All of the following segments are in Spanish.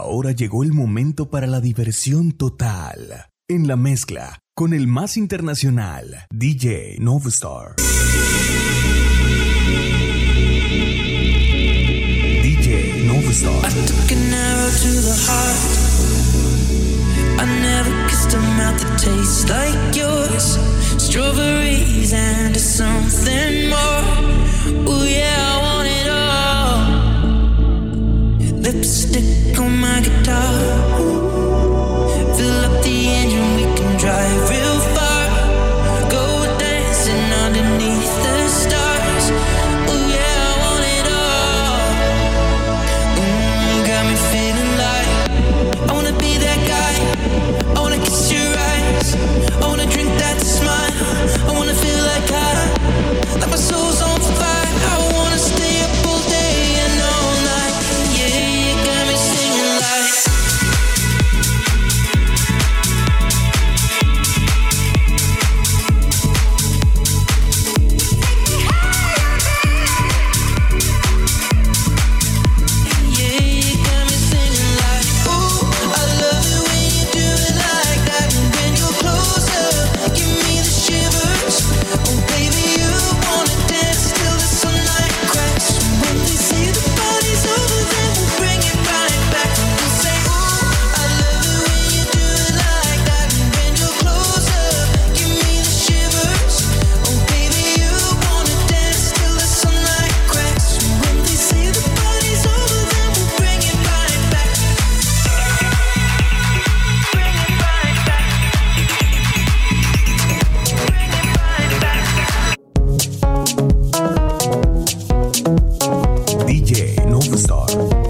Ahora llegó el momento para la diversión total. En la mezcla, con el más internacional, DJ Novstar. DJ Novstar. I took an arrow to the heart. I never kissed a mouth that tastes like yours. Strawberries and something more. Oh yeah, I want it all. Lipstick on my guitar. Fill up the engine, we can drive real far. Go dancing underneath the stars. Oh yeah, I want it all. Got me feeling like I wanna be that guy. I wanna kiss your eyes. I wanna drink that smile. I wanna feel like my soul's on fire. I wanna stay up all day and all night. Yeah, you got me singing like. Yeah, you got me singing like. Ooh, I love it when you do it like that. And when you're closer, give me the shivers. Oh baby, you wanna dance till the sunlight cracks. When they say the party's over, then we'll bring it right back. And we'll say, ooh, I love it when you do it like that. And when you're closer, give me the shivers. Oh baby, you wanna dance till the sunlight cracks. When they say the party's over, then we'll bring it right back. Bring it right back. DJ Novstar.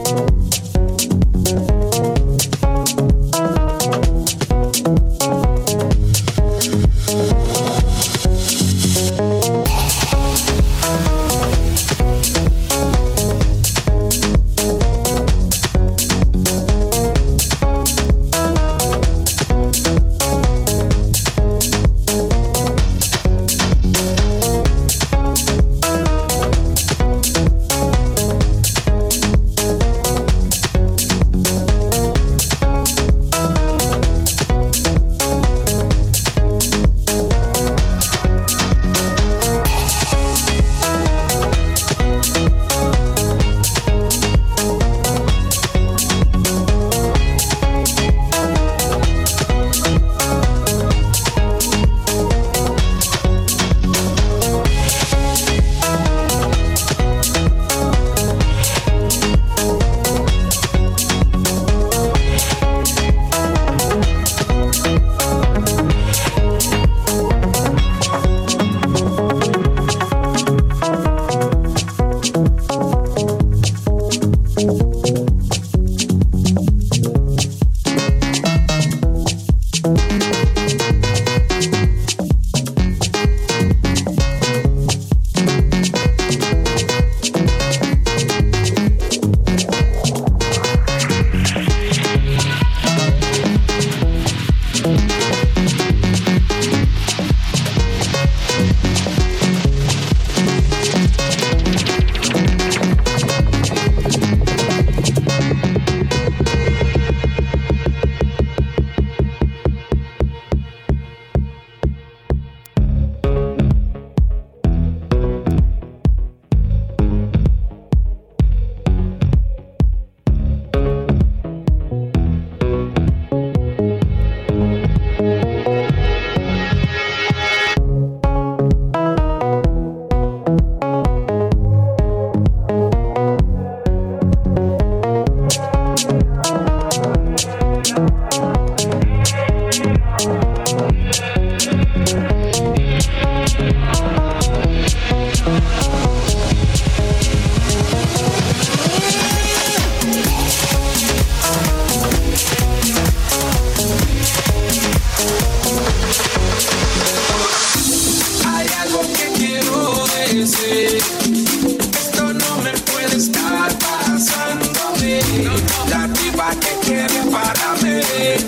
La tipa que quiere para mí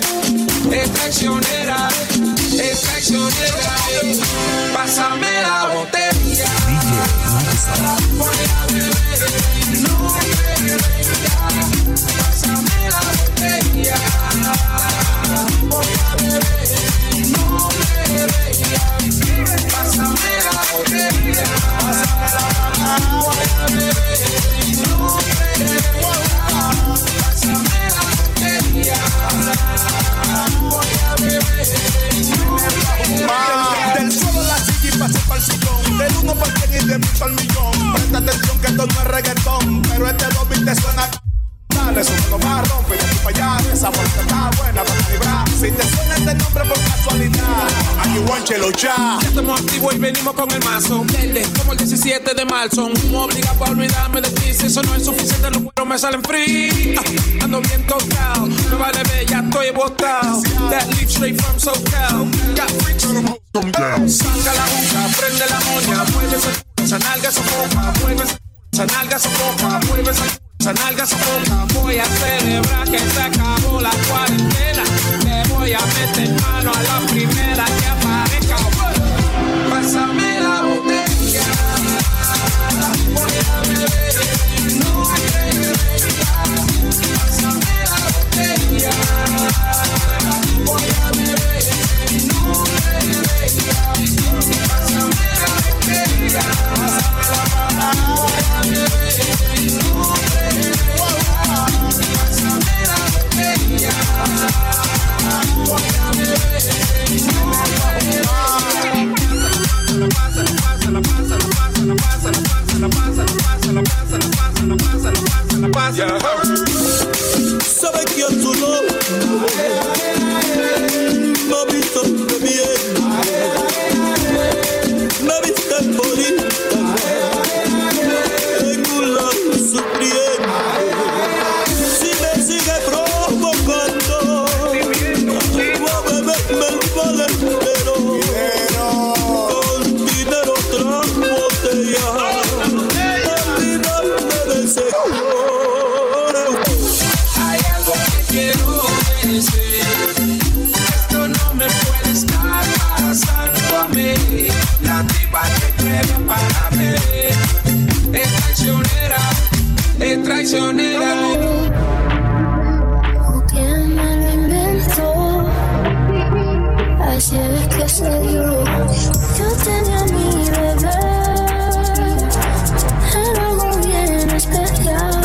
es traicionera, pásame la botella. Pásame la botella. esa vuelta está buena para calibrar. Si te suena este nombre por casualidad, aquí guánchelo ya. Ya estamos activos y venimos con el mazo. Verde, como el 17 de marzo. Me obliga para olvidarme de ti. Si eso no es suficiente, los cueros me salen free. Ando bien tocado, me vale ver, ya estoy botado. That leaf straight from SoCal. Got freaks from home down. Saca la boca, prende la moña, mueve esa nalga, esa boca, mueve esa nalga, esa boca, mueve esa nalga, esa boca. Voy a celebrar que se acabó la cuarentena. Le voy a meter mano a la primera que aparezca. Pásame la botella. Voy a beber. No hay pásame la botella. Voy a beber. No hay pásame la botella. Pásame la bala. Voy a beber. No pásame la botella. Voy a beber. Sabe que a tu nombre me viste bien, me viste bonita, en un lado sufriendo. Si me sigue provocando, voy a beberme el valentero, con dinero tras botella, olvidarme del seguro. Quiero decir, esto no me puede estar pasando a mí. La tipa que quiere para mí es traicionera, es traicionera. ¿O quién me lo inventó? Así es que se dio. Yo tenía a mi bebé, era algo bien especial.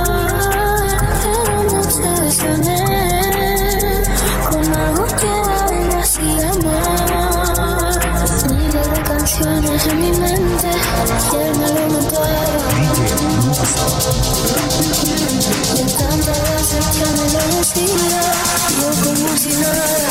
Con algo que aún me hacía mal. Miles de canciones en mi mente y él me lo notaba. Y en tantas veces ya me lo decía, yo como si nada.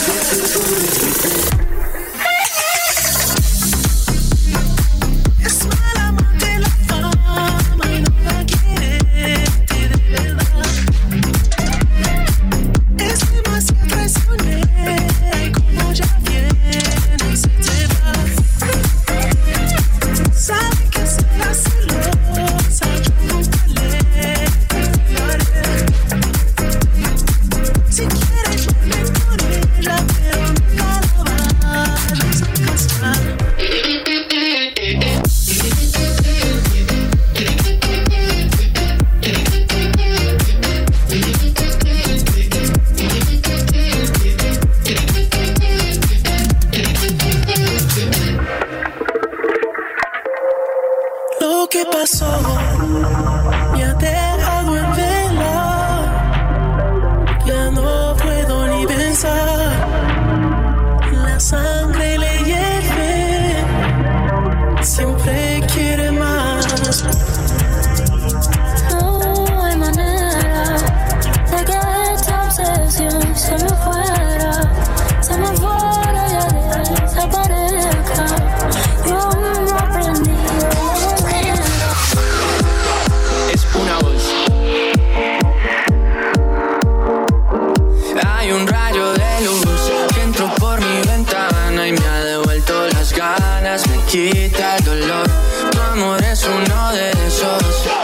Quita el dolor, tu amor es uno de esos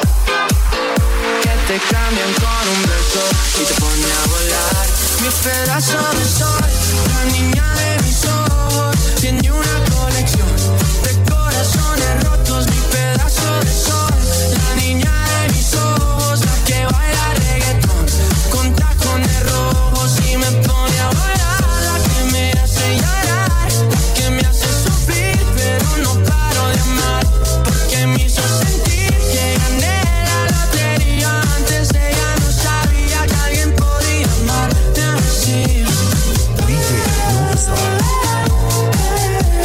que te cambian con un beso y te pone a volar. Mi pedazo de sol, la niña de mis ojos, tiene una colección de corazones rotos. Mi pedazo de sol, la niña de mis ojos, la que baila reggaetón con tacones rojos y me pone a volar. La que me hace llorar, la que me hace sufrir, pero no paro de amar, porque me hizo sentir que gané la lotería. Antes de ella no sabía que alguien podía amarte así.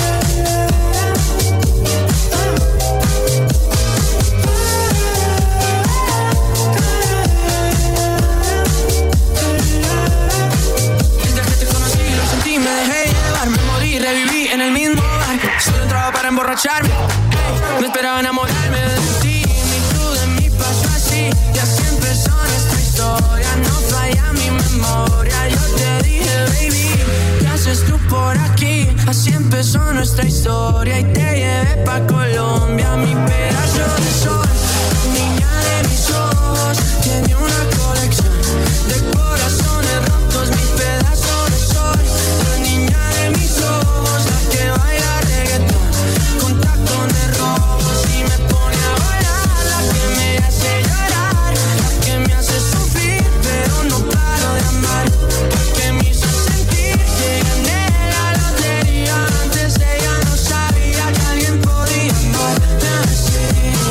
emborracharme. No esperaba enamorarme de ti, ni tú de mí pasó así. Ya siempre son esta historia, no falla mi memoria. Yo te dije, baby, ¿qué haces tú por aquí? Así empezó nuestra historia y te llevé pa' Colombia, mi pedazo de sol. Niña de mis ojos, tiene una colección de corazones rotos, mi pedazo de sol. La niña de mis ojos, la que baila reggaetón con tacones rojos y me pone a bailar, la que me hace llorar, la que me hace sufrir, pero no paro de amar, la que me hizo sentir que gané la lotería. Antes ella no sabía que alguien podía amarme así.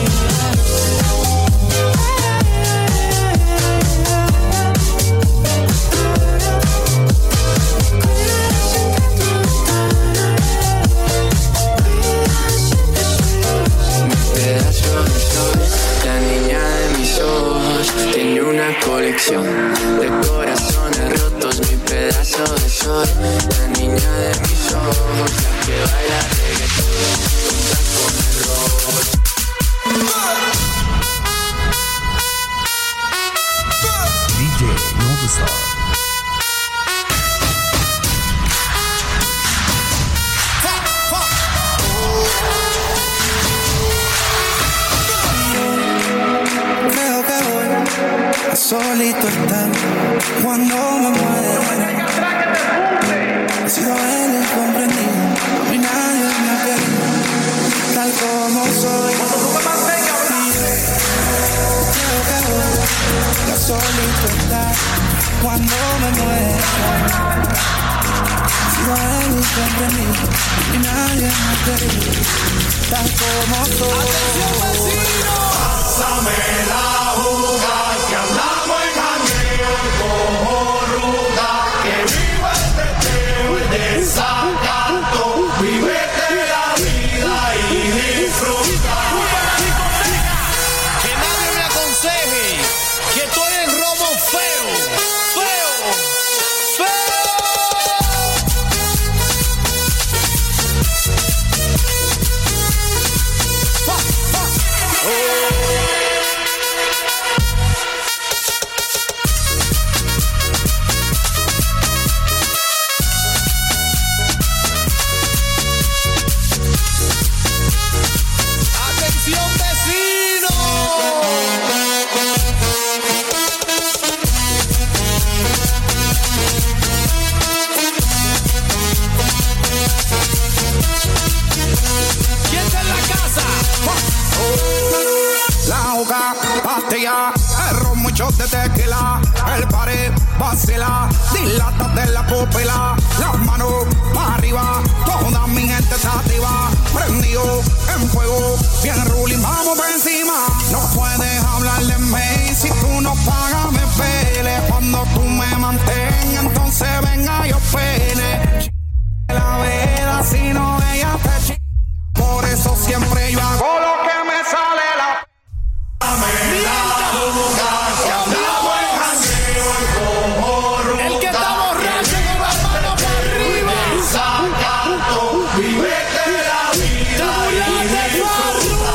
La niña de mis ojos tiene una colección de corazones rotos, mi pedazo de sol. La niña de mis ojos, la que baila reggaetón con tacones rojos. DJ Novastar. Creo que voy a solito estar cuando me muera. He sido el incomprendido, a mí nadie me ha querido tal como soy. Creo que voy a solito estar cuando me muera. He sido el incomprendido, a mí nadie me ha querido tal como soy. ¡Atención, vecino! Pásame la juga, que andamos en jangueo, cojo ruta, que viva el teteo, el desacato, vívete la vida y disfruta. Que nadie me aconseje que estoy en robo feo, feo, feo. ¡Atención, vecino! ¿Quién está en la casa? La hoja, pastilla, el ron, muchos de tequila, el pared, vacila, dilata de la pupila, las manos para arriba, toda mi gente está activa, prendido en fuego, bien ruling, vamos por encima, no puedes hablar de mí, si tú no pagas me pele, cuando tú me mantengas, entonces venga yo pele, la vida si no ella te ch... por eso siempre yo hago lo que me sale la... El que está borracho con las manos para arriba. Vívete la vida y disfruta.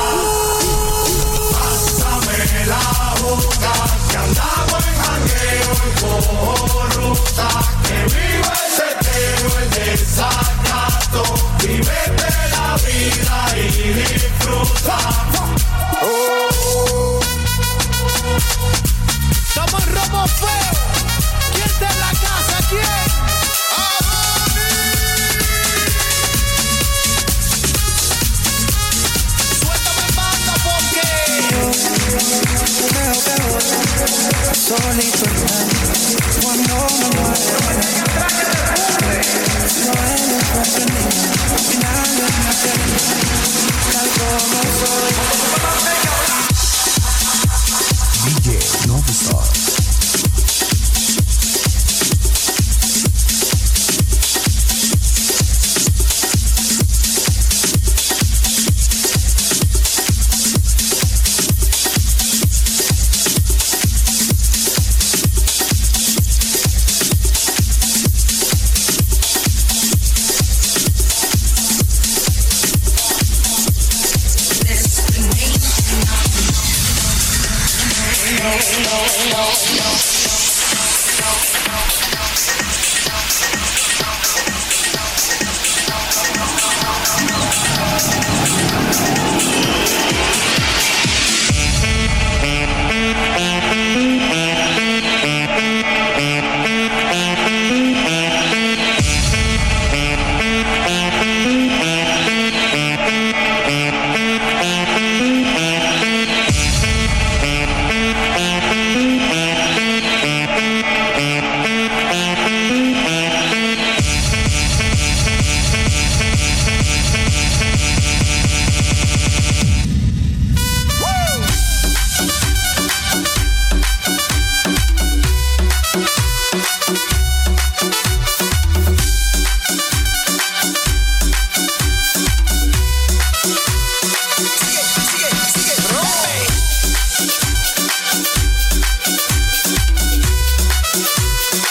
Pásame la boca, que andamos en jangueo y cojo ruta, que viva el teteo, el desacato, vívete la vida y disfruta. Estamos en robo feo. ¿Quién está en la casa? ¿Quién? Suéltame el mando porque Creo que voy a solito estar cuando me muera.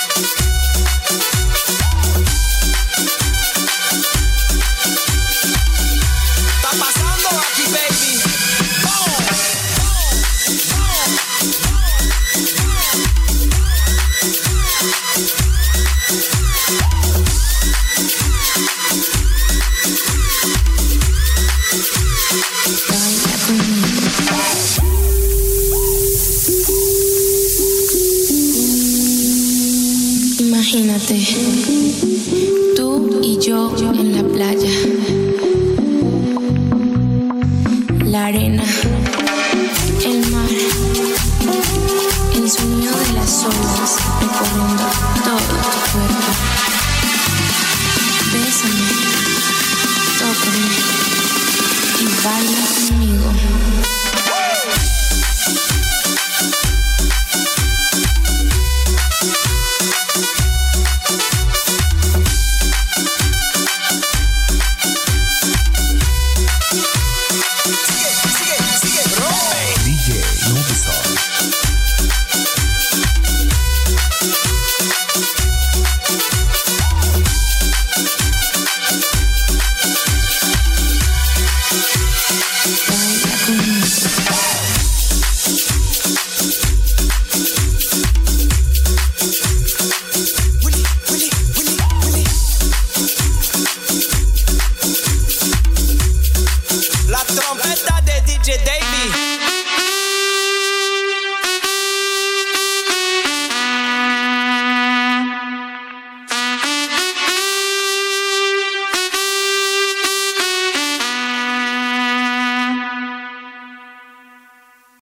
Imagínate, tú y yo en la playa, la arena, el mar, el sonido de las olas recorriendo todo tu cuerpo. Bésame, tócame y baila conmigo.